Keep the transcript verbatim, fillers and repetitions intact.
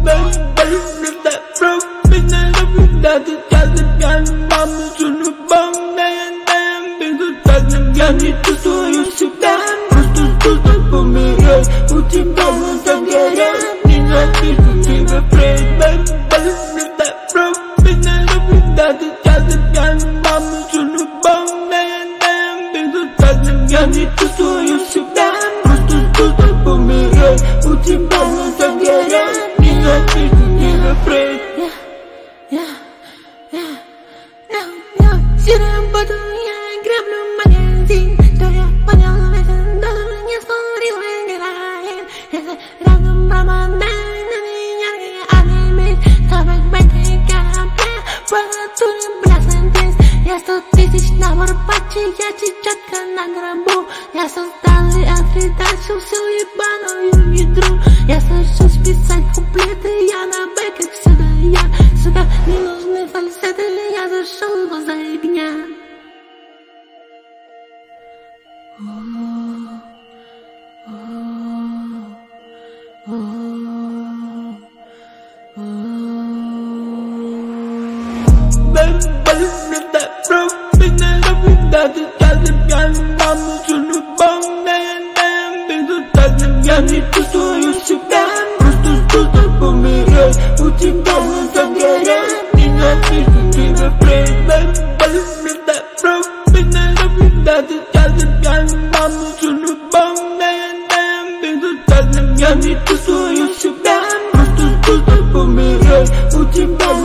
Baby, that broke me, that is just again, mama, soon to bone, and damn, big to touch again, need to show you some damn, just to do for me, yeah, who think I want to get it, need not be to afraid, baby, that broke me, that is just again, mama, soon to bone, and damn, big to touch again, need to show you some damn, just to do for me, yeah, who think I want to get it, need not be to afraid. Yeah, yeah, no, no, сидим по я греблю магазин, то я понял, это даже не скурил и грает, это рядом промодай на меня, а не мыть, табак бэнты корабля, паратуре брасантес, я сто тысяч набор патчи, я чечетка на гробу, я создал и отредачил всю ебаную ядру, я сажусь писать куплеты, я на бэках всегда я. Сука, не нужны фальсеты, я зашел в заебня. Baby, that broke me, that is just again, mama, soon to bone, and damn, big to touch again, need to show you some damn, just to do for me, yeah, who think I want to get it, need not be to afraid, baby, that broke me, that is just again, mama, soon to bone, and damn, big to touch again, need to show you some damn, just to do for me, yeah, who think I